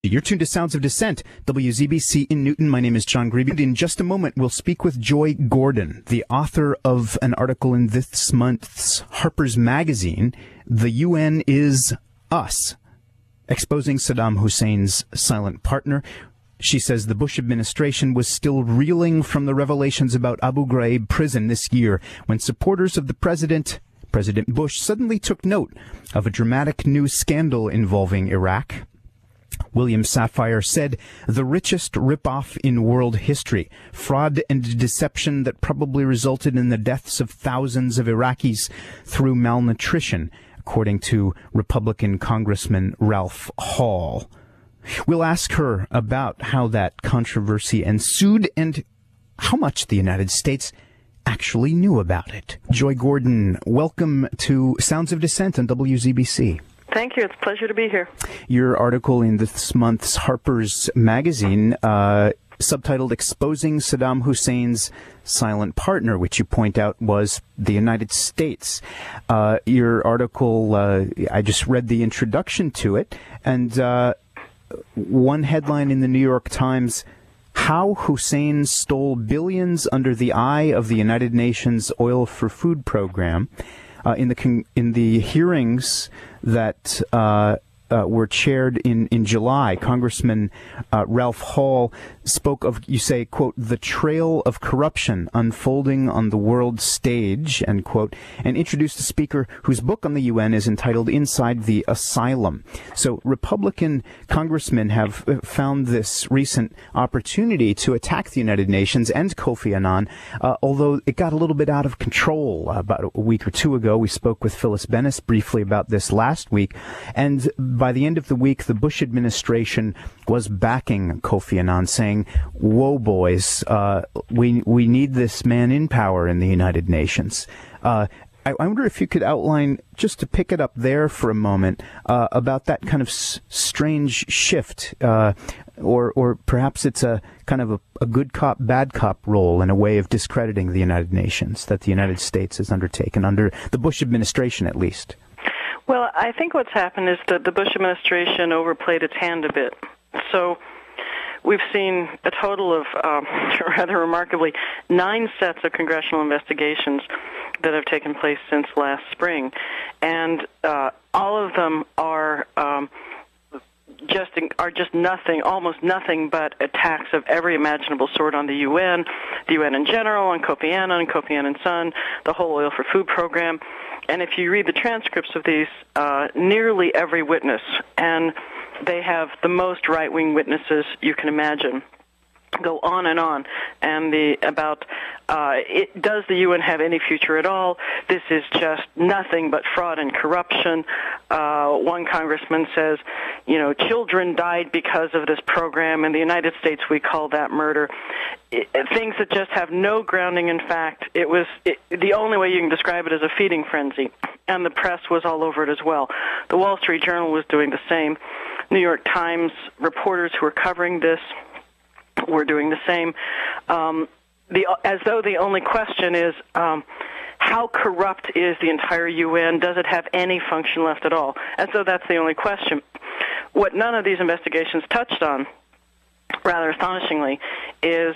You're tuned to Sounds of Dissent, WZBC in Newton. My name is John Grebe. In just a moment, we'll speak with Joy Gordon, the author of an article in this month's Harper's Magazine, "The UN is Us," exposing Saddam Hussein's silent partner. She says the Bush administration was still reeling from the revelations about Abu Ghraib prison this year when supporters of the President Bush suddenly took note of a dramatic new scandal involving Iraq. William Safire said, "The richest ripoff in world history, fraud and deception that probably resulted in the deaths of thousands of Iraqis through malnutrition," according to Republican Congressman Ralph Hall. We'll ask her about how that controversy ensued and how much the United States actually knew about it. Joy Gordon, welcome to Sounds of Dissent on WZBC. Thank you. It's a pleasure to be here. Your article in this month's Harper's Magazine, subtitled "Exposing Saddam Hussein's Silent Partner," which you point out was the United States. Your article, I just read the introduction to it, and one headline in the New York Times: "How Hussein Stole Billions Under the Eye of the United Nations Oil for Food Program." In the hearings that were chaired in July, Congressman Ralph Hall spoke of, you say, quote, "the trail of corruption unfolding on the world stage," end quote, and introduced a speaker whose book on the UN is entitled "Inside the Asylum." So Republican congressmen have found this recent opportunity to attack the United Nations and Kofi Annan, although it got a little bit out of control about a week or two ago. We spoke with Phyllis Bennis briefly about this last week, and by the end of the week, the Bush administration was backing Kofi Annan, saying, "Whoa, boys, we need this man in power in the United Nations." I wonder if you could outline, just to pick it up there for a moment, about that kind of strange shift, or perhaps it's a kind of a good cop, bad cop role in a way of discrediting the United Nations that the United States has undertaken under the Bush administration, at least. Well, I think what's happened is that the Bush administration overplayed its hand a bit. So we've seen a total of, rather remarkably, 9 sets of congressional investigations that have taken place since last spring. And all of them are just nothing, almost nothing but attacks of every imaginable sort on the UN in general, on Kofi Annan's son, the whole Oil for Food program. And if you read the transcripts of these, nearly every witness, and they have the most right-wing witnesses you can imagine, go on, and does the UN have any future at all? This is just nothing but fraud and corruption. One congressman says, children died because of this program. In the United States, we call that murder. Things that just have no grounding in fact. The only way you can describe it is a feeding frenzy, and the press was all over it as well. The Wall Street Journal was doing the same. New York Times reporters who were covering this were doing the same, as though the only question is, how corrupt is the entire UN? Does it have any function left at all? As though that's the only question. What none of these investigations touched on, rather astonishingly, is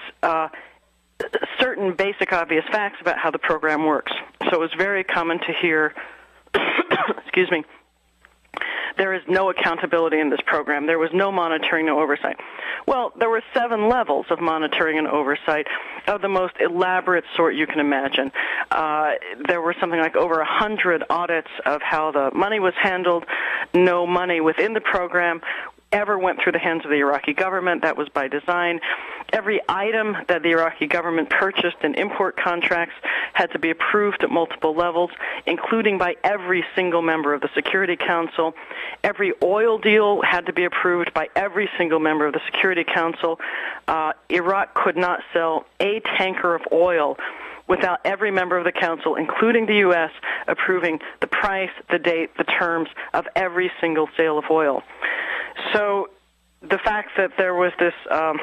certain basic obvious facts about how the program works. So it was very common to hear, excuse me, there is no accountability in this program. There was no monitoring, no oversight. Well, there were 7 levels of monitoring and oversight of the most elaborate sort you can imagine. There were something like over 100 audits of how the money was handled. No money within the program ever went through the hands of the Iraqi government. That was by design. Every item that the Iraqi government purchased in import contracts had to be approved at multiple levels, including by every single member of the Security Council. Every oil deal had to be approved by every single member of the Security Council. Iraq could not sell a tanker of oil without every member of the Council, including the U.S., approving the price, the date, the terms of every single sale of oil. So the fact that there was this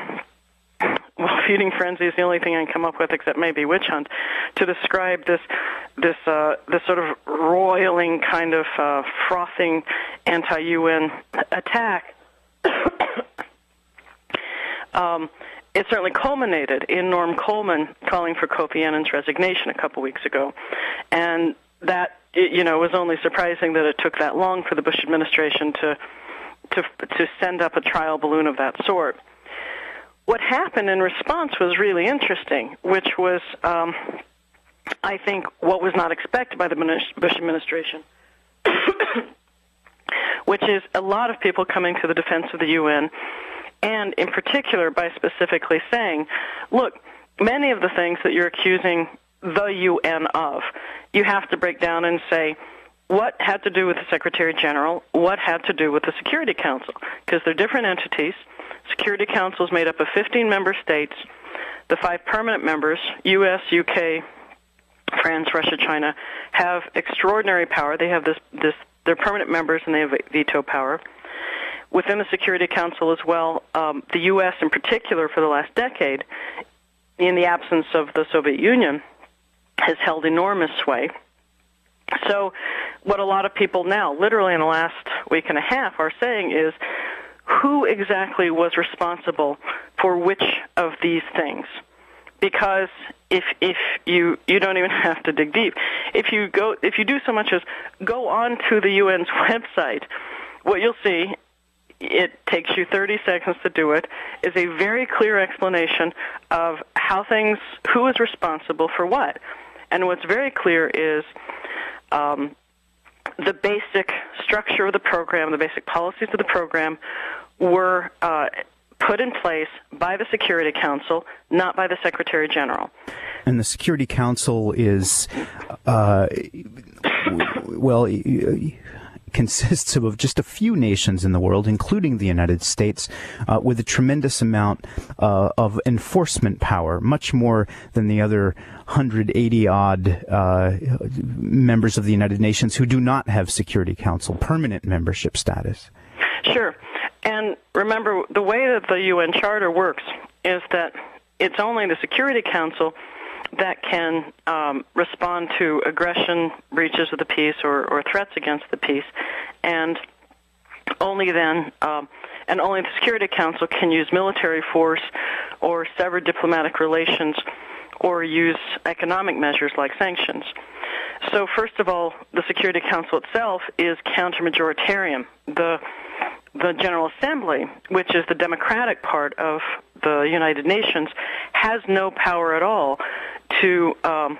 feeding frenzy is the only thing I can come up with, except maybe witch hunt, to describe this sort of roiling kind of frothing anti-UN attack it certainly culminated in Norm Coleman calling for Kofi Annan's resignation a couple weeks ago. And that, was only surprising that it took that long for the Bush administration to send up a trial balloon of that sort. What happened in response was really interesting, which was, I think, what was not expected by the Bush administration, which is a lot of people coming to the defense of the UN, and in particular by specifically saying, look, many of the things that you're accusing the UN of, you have to break down and say, what had to do with the Secretary General, what had to do with the Security Council, because they're different entities. Security Council is made up of 15 member states. The 5 permanent members, U.S., U.K., France, Russia, China, have extraordinary power. They have they're permanent members and they have veto power. Within the Security Council as well, the U.S. in particular for the last decade, in the absence of the Soviet Union, has held enormous sway. So what a lot of people now, literally in the last week and a half, are saying is, who exactly was responsible for which of these things? Because if you don't even have to dig deep. If you do so much as go on to the UN's website, what you'll see, it takes you 30 seconds to do it, is a very clear explanation of who is responsible for what. And what's very clear is the basic structure of the program, the basic policies of the program were put in place by the Security Council, not by the Secretary General. And the Security Council is, consists of just a few nations in the world, including the United States, with a tremendous amount of enforcement power, much more than the other 180-odd members of the United Nations who do not have Security Council permanent membership status. Sure. And remember, the way that the UN Charter works is that it's only the Security Council that can respond to aggression, breaches of the peace, or threats against the peace, and only then, and only the Security Council can use military force or sever diplomatic relations or use economic measures like sanctions. So first of all, the Security Council itself is counter-majoritarian. The General Assembly, which is the democratic part of the United Nations, has no power at all to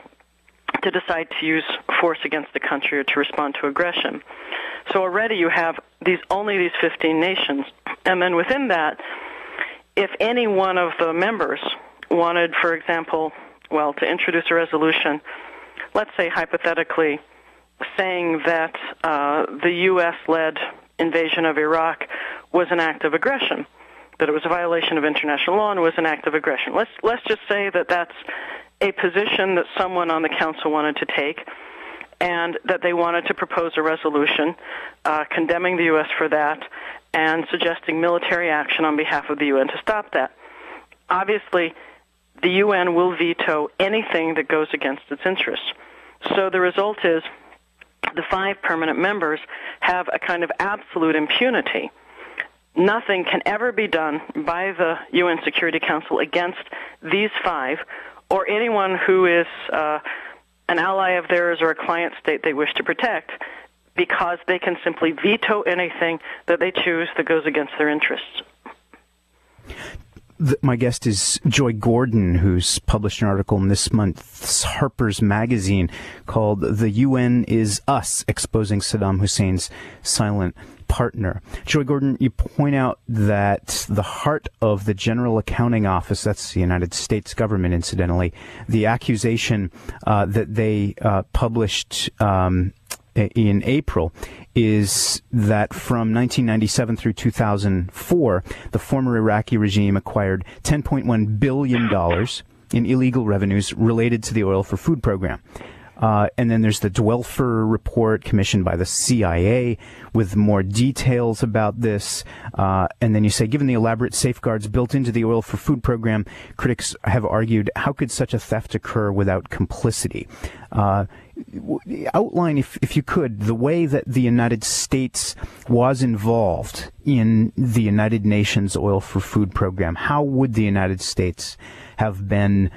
decide to use force against the country or to respond to aggression. So already you have only these 15 nations. And then within that, if any one of the members wanted, for example, to introduce a resolution, let's say hypothetically, saying that the U.S.-led invasion of Iraq was an act of aggression, that it was a violation of international law and was an act of aggression. Let's just say that that's a position that someone on the council wanted to take, and that they wanted to propose a resolution condemning the U.S. for that and suggesting military action on behalf of the UN to stop that. Obviously, the UN will veto anything that goes against its interests. So the result is the 5 permanent members have a kind of absolute impunity. Nothing can ever be done by the UN Security Council against these 5 or anyone who is an ally of theirs or a client state they wish to protect, because they can simply veto anything that they choose that goes against their interests. My guest is Joy Gordon, who's published an article in this month's Harper's Magazine called "The UN is Us, Exposing Saddam Hussein's Silent Partner." Joy Gordon, you point out that the heart of the General Accounting Office, that's the United States government, incidentally, the accusation that they published in April is that from 1997 through 2004, the former Iraqi regime acquired $10.1 billion in illegal revenues related to the Oil for Food program. And then there's the Dwelfer report commissioned by the CIA with more details about this. And then you say, given the elaborate safeguards built into the Oil for Food program, critics have argued, how could such a theft occur without complicity? Outline, if you could, the way that the United States was involved in the United Nations Oil for Food program. How would the United States have been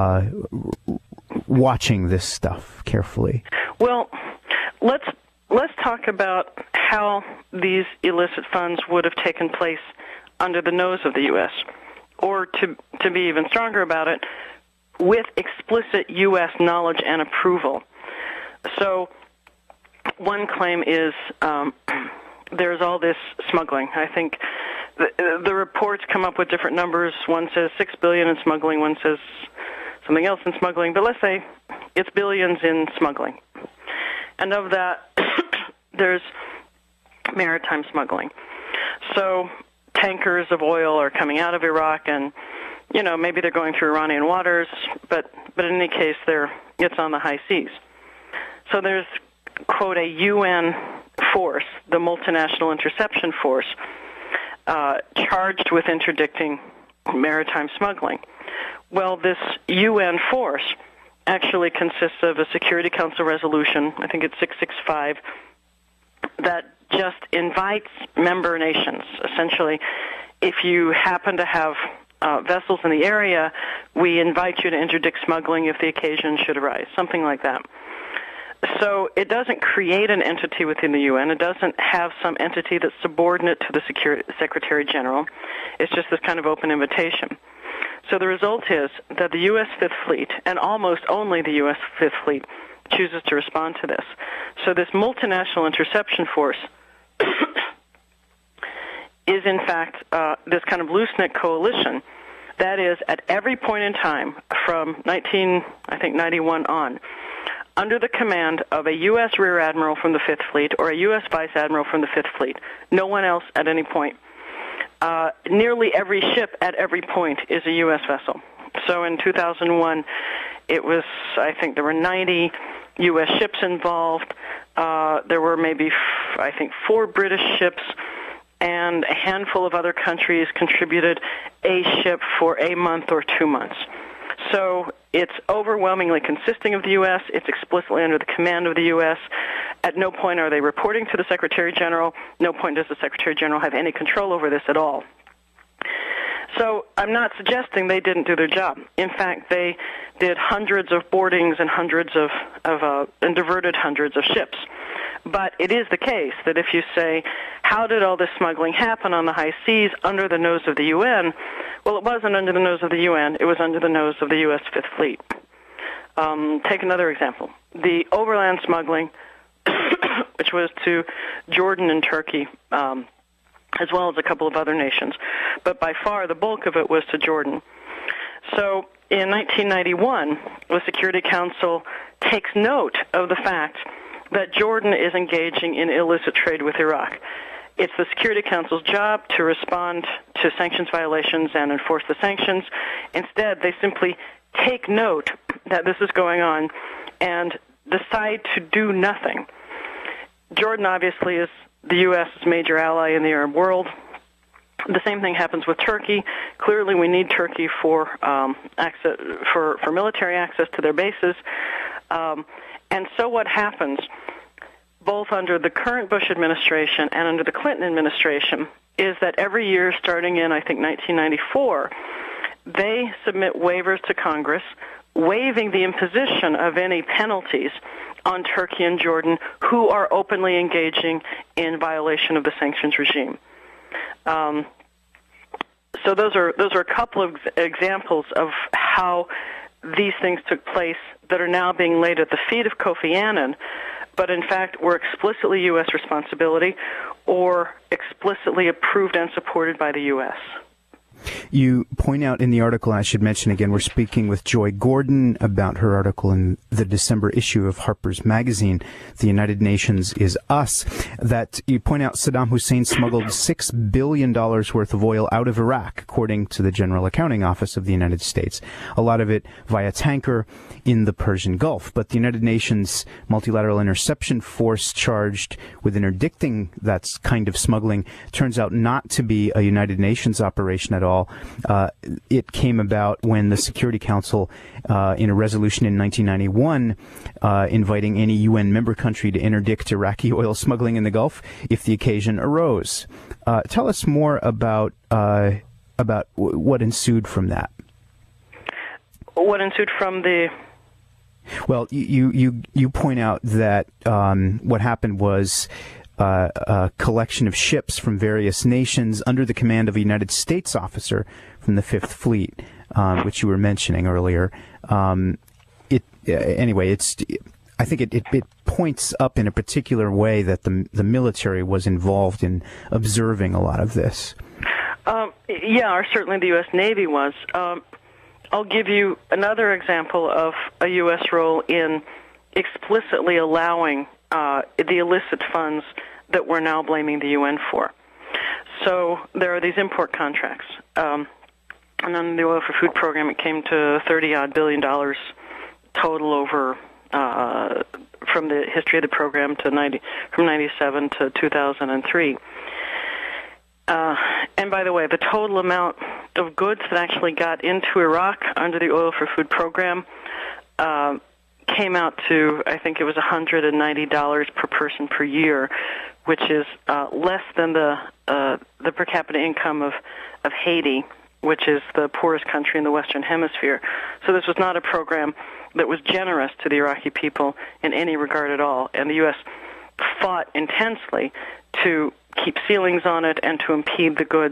watching this stuff carefully? Well, let's talk about how these illicit funds would have taken place under the nose of the U.S., or to be even stronger about it, with explicit U.S. knowledge and approval. So one claim is there's all this smuggling. I think the reports come up with different numbers. One says $6 billion in smuggling, one says something else in smuggling, but let's say it's billions in smuggling. And of that, there's maritime smuggling. So tankers of oil are coming out of Iraq, and maybe they're going through Iranian waters, but in any case, it's on the high seas. So there's, quote, a UN force, the Multinational Interception Force, charged with interdicting maritime smuggling. Well, this UN force actually consists of a Security Council resolution, I think it's 665, that just invites member nations. Essentially, if you happen to have vessels in the area, we invite you to interdict smuggling if the occasion should arise, something like that. So it doesn't create an entity within the UN. It doesn't have some entity that's subordinate to the Secretary General. It's just this kind of open invitation. So the result is that the U.S. Fifth Fleet, and almost only the U.S. Fifth Fleet, chooses to respond to this. So this multinational interception force is, in fact, this kind of loose-knit coalition that is, at every point in time from 91 on, under the command of a U.S. Rear Admiral from the Fifth Fleet or a U.S. Vice Admiral from the Fifth Fleet. No one else at any point. Nearly every ship at every point is a U.S. vessel. So in 2001, it was, I think there were 90 U.S. ships involved. There were maybe, 4 British ships, and a handful of other countries contributed a ship for a month or 2 months. So it's overwhelmingly consisting of the U.S. It's explicitly under the command of the U.S. At no point are they reporting to the Secretary General. No point does the Secretary General have any control over this at all. So I'm not suggesting they didn't do their job. In fact, they did hundreds of boardings and and diverted hundreds of ships. But it is the case that if you say, how did all this smuggling happen on the high seas under the nose of the UN? Well, it wasn't under the nose of the UN. It was under the nose of the U.S. Fifth Fleet. Take another example. The overland smuggling, which was to Jordan and Turkey, as well as a couple of other nations. But by far, the bulk of it was to Jordan. So in 1991, the Security Council takes note of the fact that Jordan is engaging in illicit trade with Iraq. It's the Security Council's job to respond to sanctions violations and enforce the sanctions. Instead, they simply take note that this is going on and decide to do nothing. Jordan obviously is the U.S.'s major ally in the Arab world. The same thing happens with Turkey. Clearly, we need Turkey for access for military access to their bases. And so what happens, both under the current Bush administration and under the Clinton administration, is that every year, starting in, 1994, they submit waivers to Congress, waiving the imposition of any penalties on Turkey and Jordan who are openly engaging in violation of the sanctions regime. So those are a couple of examples of how these things took place that are now being laid at the feet of Kofi Annan, but in fact were explicitly U.S. responsibility or explicitly approved and supported by the U.S. You point out in the article, and I should mention again, we're speaking with Joy Gordon about her article in the December issue of Harper's Magazine, The United Nations is Us, that you point out Saddam Hussein smuggled $6 billion worth of oil out of Iraq, according to the General Accounting Office of the United States. A lot of it via tanker in the Persian Gulf. But the United Nations Multilateral Interception Force, charged with interdicting that kind of smuggling, turns out not to be a United Nations operation at all. It came about when the Security Council, in a resolution in 1991, inviting any UN member country to interdict Iraqi oil smuggling in the Gulf if the occasion arose. Tell us more about what ensued from that. What ensued from the... Well, you point out that what happened was a collection of ships from various nations under the command of a United States officer from the Fifth Fleet, which you were mentioning earlier. I think it points up in a particular way that the military was involved in observing a lot of this. Or certainly the U.S. Navy was. I'll give you another example of a U.S. role in explicitly allowing the illicit funds that we're now blaming the UN for. So there are these import contracts. And on the Oil for Food program, it came to $30-odd billion total over from the history of the program from 97 to 2003. And by the way, the total amount of goods that actually got into Iraq under the Oil for Food program came out to, I think it was $190 per person per year, which is less than the per capita income of Haiti, which is the poorest country in the Western Hemisphere. So this was not a program that was generous to the Iraqi people in any regard at all, and the U.S. fought intensely to keep ceilings on it and to impede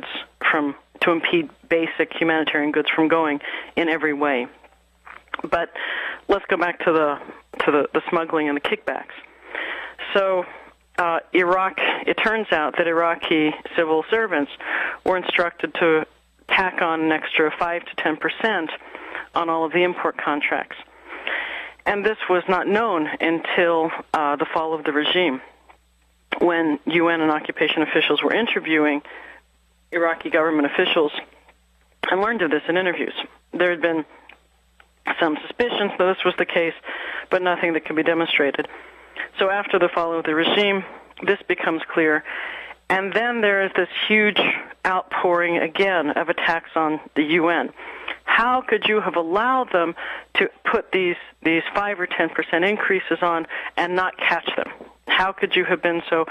basic humanitarian goods from going in every way. But let's go back to the smuggling and the kickbacks. So Iraq, it turns out that Iraqi civil servants were instructed to tack on an extra 5 to 10% on all of the import contracts. And this was not known until the fall of the regime, when UN and occupation officials were interviewing Iraqi government officials and learned of this in interviews. There had been some suspicions that this was the case, but nothing that could be demonstrated. So after the fall of the regime, this becomes clear. And then there is this huge outpouring again of attacks on the UN. How could you have allowed them to put these 5 or 10% increases on and not catch them? How could you have been so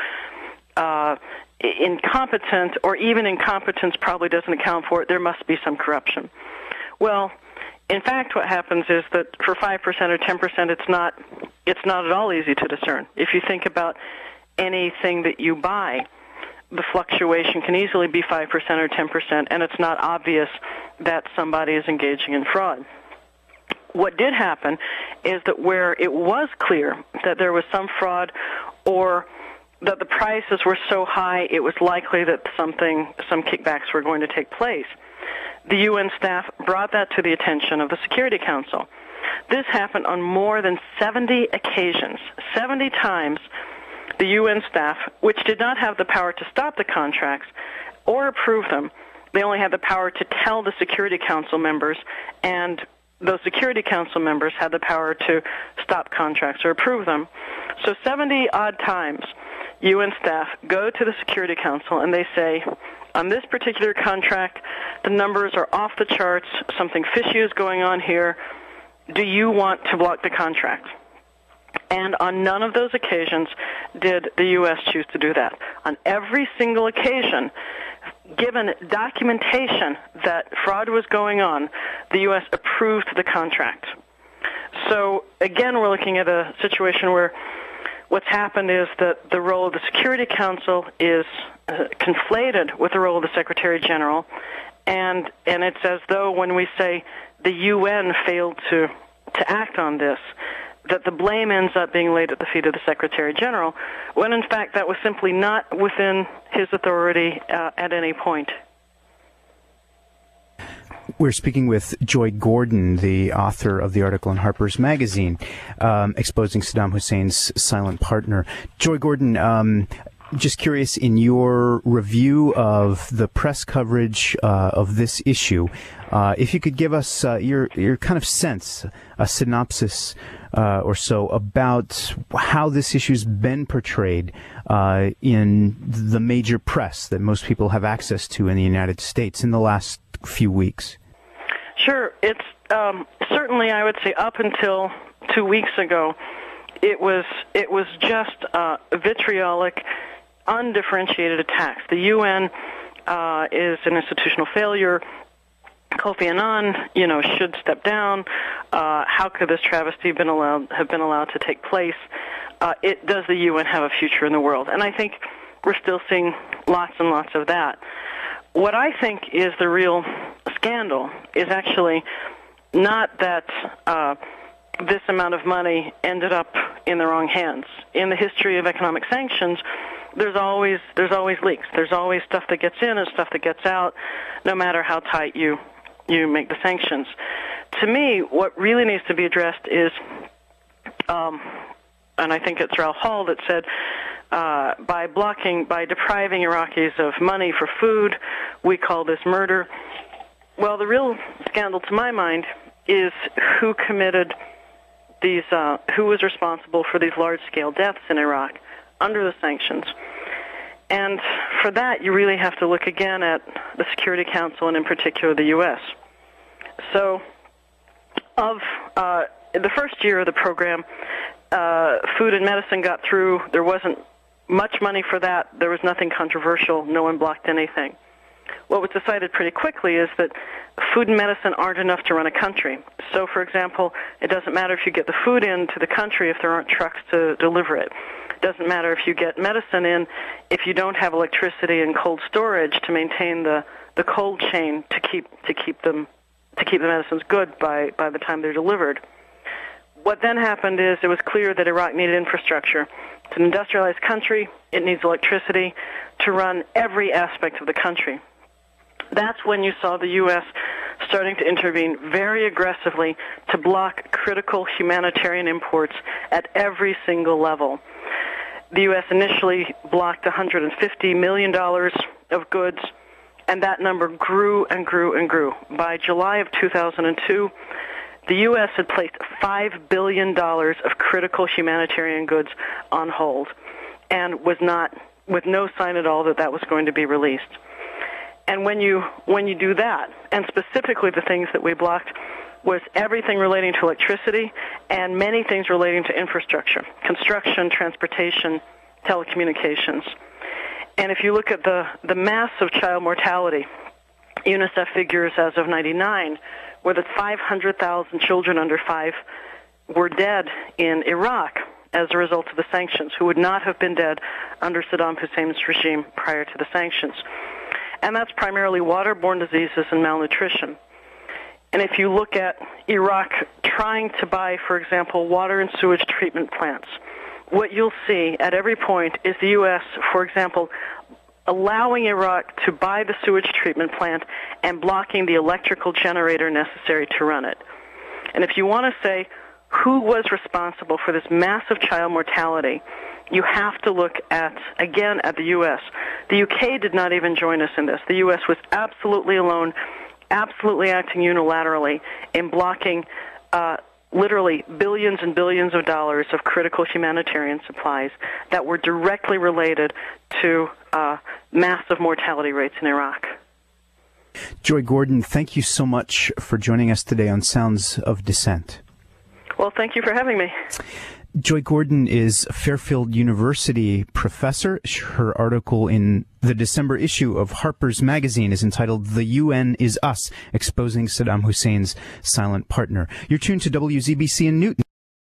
incompetent, or even incompetence probably doesn't account for it? There must be some corruption. Well, in fact, what happens is that for 5% or 10%, it's not at all easy to discern. If you think about anything that you buy, the fluctuation can easily be 5% or 10%, and it's not obvious that somebody is engaging in fraud. What did happen is that where it was clear that there was some fraud, or that the prices were so high it was likely that some kickbacks were going to take place, the UN staff brought that to the attention of the Security Council. This happened on more than 70 occasions. 70 times the UN staff, which did not have the power to stop the contracts or approve them, they only had the power to tell the Security Council members, and those Security Council members had the power to stop contracts or approve them. So 70-odd times, UN staff go to the Security Council and they say, on this particular contract, the numbers are off the charts, something fishy is going on here, do you want to block the contract? And on none of those occasions did the U.S. choose to do that. On every single occasion, given documentation that fraud was going on, the U.S. approved the contract. So, again, we're looking at a situation where what's happened is that the role of the Security Council is conflated with the role of the Secretary General, and it's as though when we say the UN failed to act on this, that the blame ends up being laid at the feet of the Secretary General, when in fact that was simply not within his authority at any point. We're speaking with Joy Gordon, the author of the article in Harper's Magazine, exposing Saddam Hussein's silent partner. Joy Gordon, just curious, in your review of the press coverage of this issue, if you could give us your kind of sense, a synopsis or so about how this issue's been portrayed in the major press that most people have access to in the United States in the last few weeks. Sure. It's certainly, I would say, up until 2 weeks ago, it was just vitriolic, undifferentiated attacks. The UN is an institutional failure. Kofi Annan, should step down. How could this travesty have been allowed to take place? Does the UN have a future in the world? And I think we're still seeing lots and lots of that. What I think is the real scandal is actually not that this amount of money ended up in the wrong hands. In the history of economic sanctions, there's always leaks. There's always stuff that gets in and stuff that gets out, no matter how tight you make the sanctions. To me, what really needs to be addressed is, and I think it's Ralph Hall that said, by depriving Iraqis of money for food, we call this murder. Well, the real scandal to my mind is who committed these, who was responsible for these large-scale deaths in Iraq under the sanctions. And for that, you really have to look again at the Security Council and in particular the U.S. So of the first year of the program, food and medicine got through. There wasn't much money for that. There was nothing controversial. No one blocked anything. What was decided pretty quickly is that food and medicine aren't enough to run a country. So, for example, it doesn't matter if you get the food into the country if there aren't trucks to deliver it. It doesn't matter if you get medicine in if you don't have electricity and cold storage to maintain the cold chain to keep the medicines good by the time they're delivered. What then happened is it was clear that Iraq needed infrastructure. It's an industrialized country. It needs electricity to run every aspect of the country. That's when you saw the U.S. starting to intervene very aggressively to block critical humanitarian imports at every single level. The U.S. initially blocked $150 million of goods, and that number grew and grew and grew. By July of 2002, the U.S. had placed $5 billion of critical humanitarian goods on hold and was not, with no sign at all that was going to be released. And when you do that, and specifically the things that we blocked was everything relating to electricity and many things relating to infrastructure, construction, transportation, telecommunications. And if you look at the massive child mortality, UNICEF figures as of 1999 were that 500,000 children under 5 were dead in Iraq as a result of the sanctions, who would not have been dead under Saddam Hussein's regime prior to the sanctions. And that's primarily waterborne diseases and malnutrition. And if you look at Iraq trying to buy, for example, water and sewage treatment plants, what you'll see at every point is the U.S., for example, allowing Iraq to buy the sewage treatment plant and blocking the electrical generator necessary to run it. And if you want to say who was responsible for this massive child mortality, you have to look at the U.S. The U.K. did not even join us in this. The U.S. was absolutely alone, absolutely acting unilaterally in blocking literally billions and billions of dollars of critical humanitarian supplies that were directly related to massive mortality rates in Iraq. Joy Gordon, thank you so much for joining us today on Sounds of Dissent. Well, thank you for having me. Joy Gordon is a Fairfield University professor. Her article in the December issue of Harper's Magazine is entitled "The UN is Us, Exposing Saddam Hussein's Silent Partner." You're tuned to WZBC in Newton.